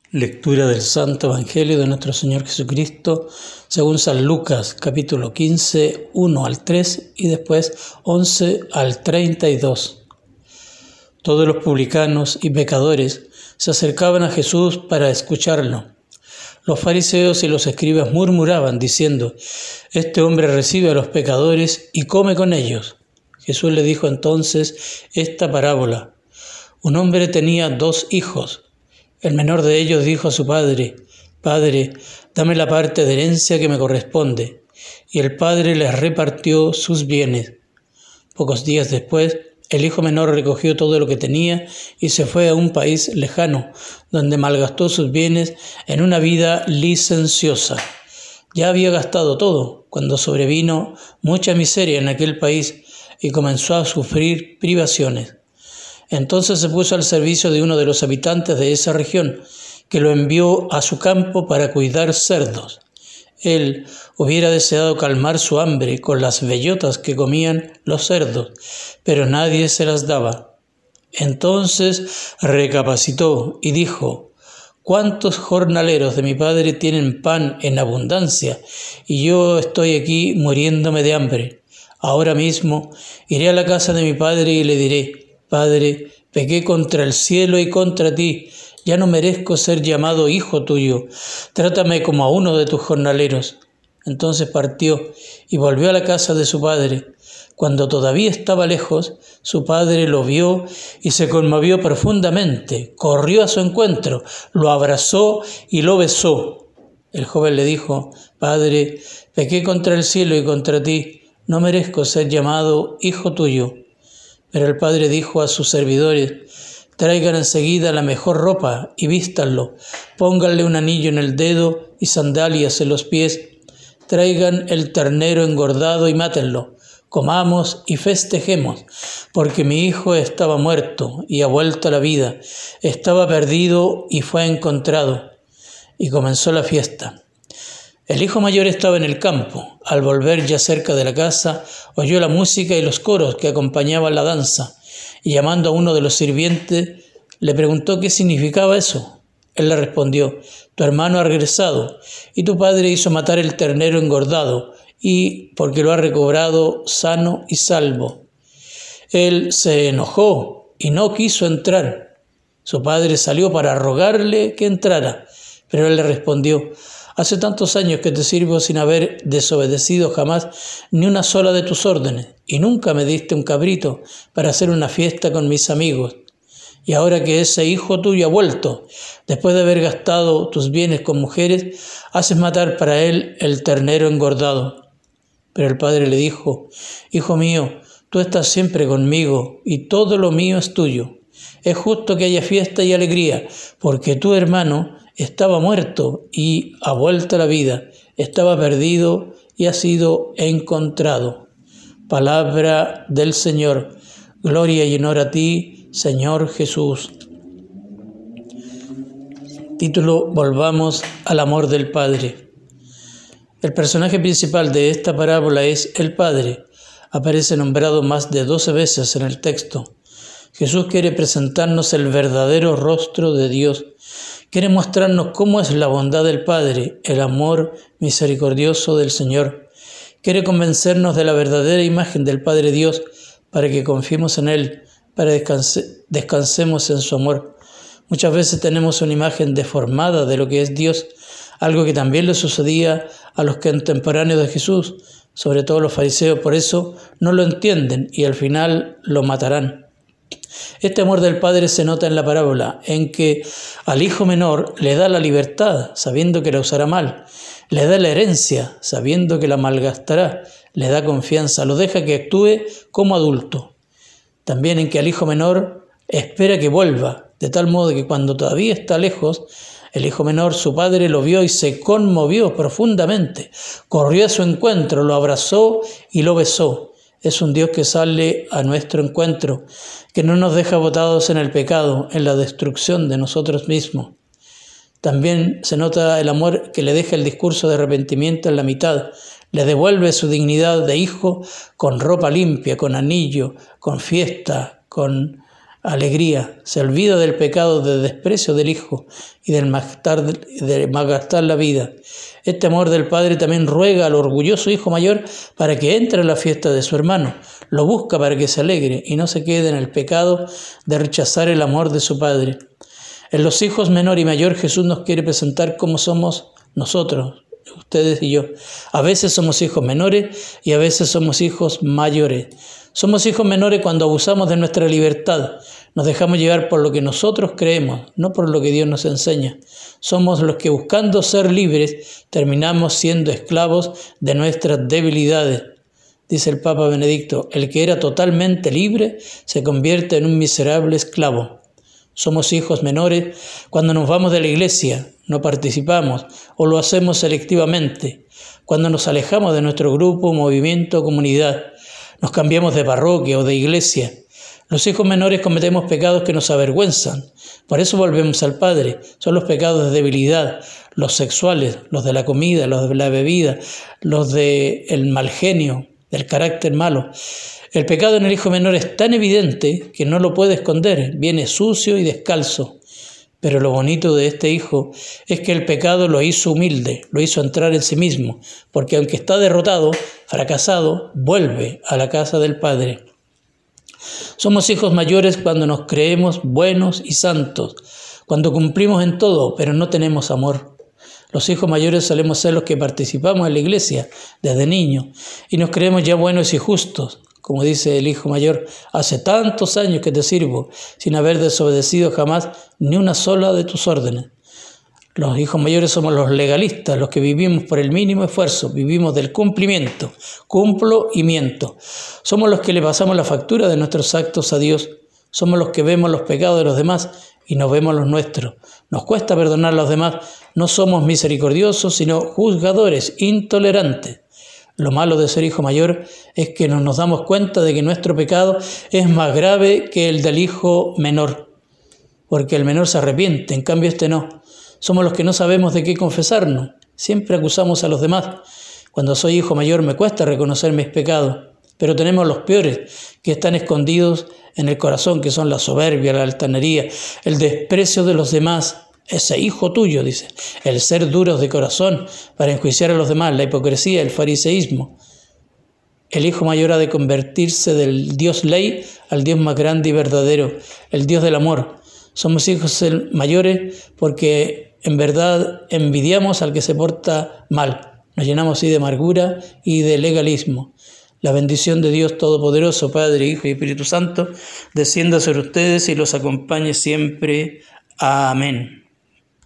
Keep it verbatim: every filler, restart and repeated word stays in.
Lectura del Santo Evangelio de nuestro Señor Jesucristo según San Lucas, capítulo quince, uno al tres y después once al treinta y dos. Todos los publicanos y pecadores se acercaban a Jesús para escucharlo. Los fariseos y los escribas murmuraban diciendo: «Este hombre recibe a los pecadores y come con ellos». Jesús le dijo entonces esta parábola: Un hombre tenía dos hijos. El menor de ellos dijo a su padre: «Padre, dame la parte de herencia que me corresponde». Y el padre les repartió sus bienes. Pocos días después, el hijo menor recogió todo lo que tenía y se fue a un país lejano, donde malgastó sus bienes en una vida licenciosa. Ya había gastado todo, cuando sobrevino mucha miseria en aquel país y comenzó a sufrir privaciones. Entonces se puso al servicio de uno de los habitantes de esa región, que lo envió a su campo para cuidar cerdos. Él hubiera deseado calmar su hambre con las bellotas que comían los cerdos, pero nadie se las daba. Entonces recapacitó y dijo: «¿Cuántos jornaleros de mi padre tienen pan en abundancia, y yo estoy aquí muriéndome de hambre? Ahora mismo iré a la casa de mi padre y le diré: Padre, pequé contra el cielo y contra ti, ya no merezco ser llamado hijo tuyo, trátame como a uno de tus jornaleros». Entonces partió y volvió a la casa de su padre. Cuando todavía estaba lejos, su padre lo vio y se conmovió profundamente, corrió a su encuentro, lo abrazó y lo besó. El joven le dijo: «Padre, pequé contra el cielo y contra ti, no merezco ser llamado hijo tuyo». Pero el padre dijo a sus servidores: «Traigan enseguida la mejor ropa y vístanlo, pónganle un anillo en el dedo y sandalias en los pies, traigan el ternero engordado y mátenlo, comamos y festejemos, porque mi hijo estaba muerto y ha vuelto a la vida, estaba perdido y fue encontrado». Y comenzó la fiesta. El hijo mayor estaba en el campo. Al volver ya cerca de la casa, oyó la música y los coros que acompañaban la danza, y llamando a uno de los sirvientes, le preguntó qué significaba eso. Él le respondió: «Tu hermano ha regresado, y tu padre hizo matar el ternero engordado, y porque lo ha recobrado sano y salvo». Él se enojó y no quiso entrar. Su padre salió para rogarle que entrara, pero él le respondió: «Hace tantos años que te sirvo sin haber desobedecido jamás ni una sola de tus órdenes, y nunca me diste un cabrito para hacer una fiesta con mis amigos. Y ahora que ese hijo tuyo ha vuelto, después de haber gastado tus bienes con mujeres, haces matar para él el ternero engordado». Pero el padre le dijo: «Hijo mío, tú estás siempre conmigo, y todo lo mío es tuyo. Es justo que haya fiesta y alegría, porque tu hermano estaba muerto y ha vuelto a la vida, estaba perdido y ha sido encontrado». Palabra del Señor. Gloria y honor a ti, Señor Jesús. Título: Volvamos al amor del Padre. El personaje principal de esta parábola es el Padre. Aparece nombrado más de doce veces en el texto. Jesús quiere presentarnos el verdadero rostro de Dios. Quiere mostrarnos cómo es la bondad del Padre, el amor misericordioso del Señor. Quiere convencernos de la verdadera imagen del Padre Dios para que confiemos en Él, para que descanse, descansemos en su amor. Muchas veces tenemos una imagen deformada de lo que es Dios, algo que también le sucedía a los contemporáneos de Jesús, sobre todo los fariseos. Por eso no lo entienden y al final lo matarán. Este amor del Padre se nota en la parábola, en que al hijo menor le da la libertad, sabiendo que la usará mal, le da la herencia, sabiendo que la malgastará, le da confianza, lo deja que actúe como adulto. También en que al hijo menor espera que vuelva, de tal modo que cuando todavía está lejos, el hijo menor, su padre, lo vio y se conmovió profundamente, corrió a su encuentro, lo abrazó y lo besó. Es un Dios que sale a nuestro encuentro, que no nos deja botados en el pecado, en la destrucción de nosotros mismos. También se nota el amor que le deja el discurso de arrepentimiento en la mitad. Le devuelve su dignidad de hijo con ropa limpia, con anillo, con fiesta, con alegría, se olvida del pecado de desprecio del hijo y del malgastar, de malgastar la vida. Este amor del padre también ruega al orgulloso hijo mayor para que entre a la fiesta de su hermano, lo busca para que se alegre y no se quede en el pecado de rechazar el amor de su padre. En los hijos menor y mayor Jesús nos quiere presentar cómo somos nosotros, ustedes y yo. A veces somos hijos menores y a veces somos hijos mayores. Somos hijos menores cuando abusamos de nuestra libertad. Nos dejamos llevar por lo que nosotros creemos, no por lo que Dios nos enseña. Somos los que, buscando ser libres, terminamos siendo esclavos de nuestras debilidades. Dice el Papa Benedicto, el que era totalmente libre se convierte en un miserable esclavo. Somos hijos menores cuando nos vamos de la iglesia, no participamos o lo hacemos selectivamente, cuando nos alejamos de nuestro grupo, movimiento o comunidad, nos cambiamos de parroquia o de iglesia. Los hijos menores cometemos pecados que nos avergüenzan, por eso volvemos al Padre. Son los pecados de debilidad, los sexuales, los de la comida, los de la bebida, los del mal genio, del carácter malo. El pecado en el hijo menor es tan evidente que no lo puede esconder, viene sucio y descalzo. Pero lo bonito de este hijo es que el pecado lo hizo humilde, lo hizo entrar en sí mismo, porque aunque está derrotado, fracasado, vuelve a la casa del Padre. Somos hijos mayores cuando nos creemos buenos y santos, cuando cumplimos en todo, pero no tenemos amor. Los hijos mayores solemos ser los que participamos en la iglesia desde niños y nos creemos ya buenos y justos. Como dice el hijo mayor, hace tantos años que te sirvo, sin haber desobedecido jamás ni una sola de tus órdenes. Los hijos mayores somos los legalistas, los que vivimos por el mínimo esfuerzo, vivimos del cumplimiento, cumplo y miento. Somos los que le pasamos la factura de nuestros actos a Dios, somos los que vemos los pecados de los demás y nos vemos los nuestros. Nos cuesta perdonar a los demás, no somos misericordiosos, sino juzgadores, intolerantes. Lo malo de ser hijo mayor es que no nos damos cuenta de que nuestro pecado es más grave que el del hijo menor, porque el menor se arrepiente, en cambio este no. Somos los que no sabemos de qué confesarnos, siempre acusamos a los demás. Cuando soy hijo mayor me cuesta reconocer mis pecados, pero tenemos los peores que están escondidos en el corazón, que son la soberbia, la altanería, el desprecio de los demás. Ese hijo tuyo, dice, el ser duros de corazón para enjuiciar a los demás, la hipocresía, el fariseísmo. El hijo mayor ha de convertirse del Dios ley al Dios más grande y verdadero, el Dios del amor. Somos hijos mayores porque en verdad envidiamos al que se porta mal. Nos llenamos así de amargura y de legalismo. La bendición de Dios Todopoderoso, Padre, Hijo y Espíritu Santo, descienda sobre ustedes y los acompañe siempre. Amén.